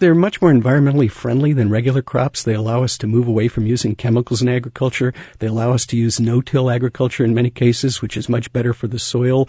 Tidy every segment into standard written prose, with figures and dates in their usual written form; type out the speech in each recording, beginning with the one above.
They're much more environmentally friendly than regular crops. They allow us to move away from using chemicals in agriculture. They allow us to use no-till agriculture in many cases, which is much better for the soil,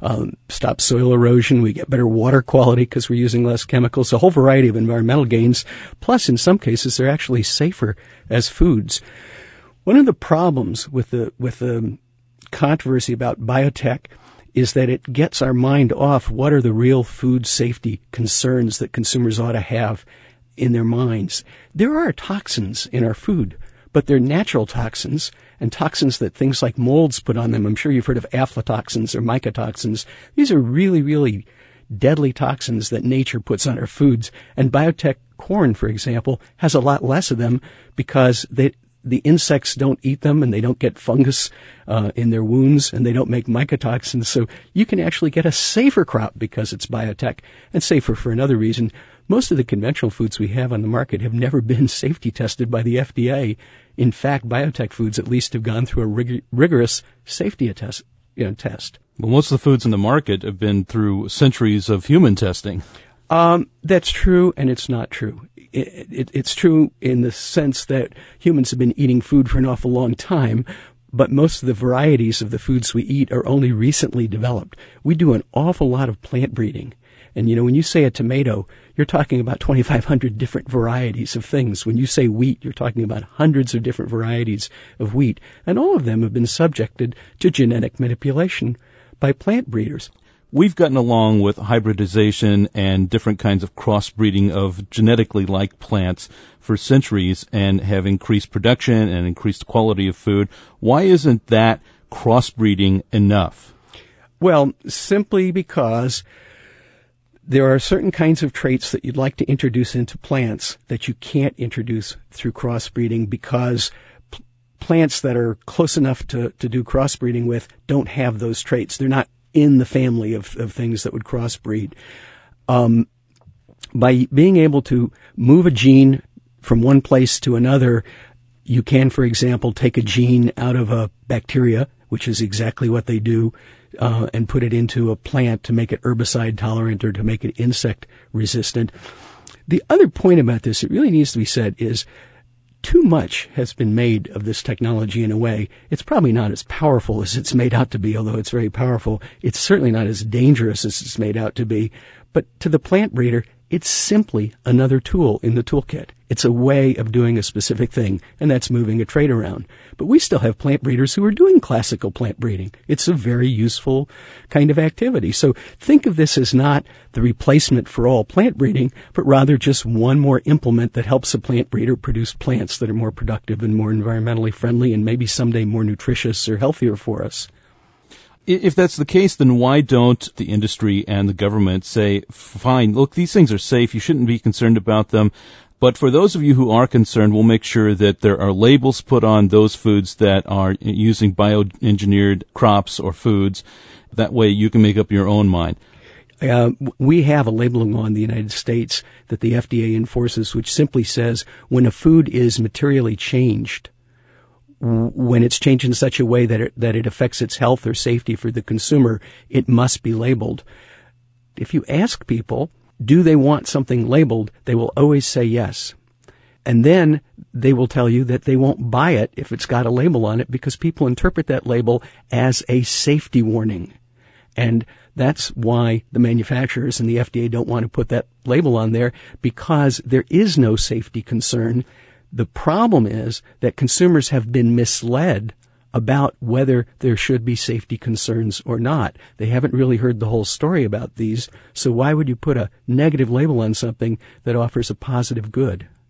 stops soil erosion. We get better water quality because we're using less chemicals, a whole variety of environmental gains. Plus, in some cases, they're actually safer as foods. One of the problems with the controversy about biotech is that it gets our mind off what are the real food safety concerns that consumers ought to have in their minds. There are toxins in our food, but they're natural toxins and toxins that things like molds put on them. I'm sure you've heard of aflatoxins or mycotoxins. These are really, really deadly toxins that nature puts on our foods. And biotech corn, for example, has a lot less of them because the insects don't eat them and they don't get fungus in their wounds and they don't make mycotoxins. So you can actually get a safer crop because it's biotech, and safer for another reason. Most of the conventional foods we have on the market have never been safety tested by the FDA. In fact, biotech foods at least have gone through a rigorous safety test. Well, most of the foods in the market have been through centuries of human testing. That's true, and it's not true. It's true in the sense that humans have been eating food for an awful long time, but most of the varieties of the foods we eat are only recently developed. We do an awful lot of plant breeding. And, when you say a tomato, you're talking about 2,500 different varieties of things. When you say wheat, you're talking about hundreds of different varieties of wheat. And all of them have been subjected to genetic manipulation by plant breeders. We've gotten along with hybridization and different kinds of crossbreeding of genetically like plants for centuries and have increased production and increased quality of food. Why isn't that crossbreeding enough? Well, simply because there are certain kinds of traits that you'd like to introduce into plants that you can't introduce through crossbreeding because plants that are close enough to do crossbreeding with don't have those traits. They're not in the family of things that would crossbreed. By being able to move a gene from one place to another, you can, for example, take a gene out of a bacteria, which is exactly what they do, and put it into a plant to make it herbicide tolerant or to make it insect resistant. The other point about this, it really needs to be said, is too much has been made of this technology in a way. It's probably not as powerful as it's made out to be, although it's very powerful. It's certainly not as dangerous as it's made out to be. But to the plant breeder, it's simply another tool in the toolkit. It's a way of doing a specific thing, and that's moving a trait around. But we still have plant breeders who are doing classical plant breeding. It's a very useful kind of activity. So think of this as not the replacement for all plant breeding, but rather just one more implement that helps a plant breeder produce plants that are more productive and more environmentally friendly and maybe someday more nutritious or healthier for us. If that's the case, then why don't the industry and the government say, fine, look, these things are safe, you shouldn't be concerned about them, but for those of you who are concerned, we'll make sure that there are labels put on those foods that are using bioengineered crops or foods. That way you can make up your own mind. We have a labeling law in the United States that the FDA enforces, which simply says when a food is materially changed, when it's changed in such a way that it affects its health or safety for the consumer, it must be labeled. If you ask people, do they want something labeled, they will always say yes. And then they will tell you that they won't buy it if it's got a label on it because people interpret that label as a safety warning. And that's why the manufacturers and the FDA don't want to put that label on there, because there is no safety concern. The problem is that consumers have been misled about whether there should be safety concerns or not. They haven't really heard the whole story about these, so why would you put a negative label on something that offers a positive good?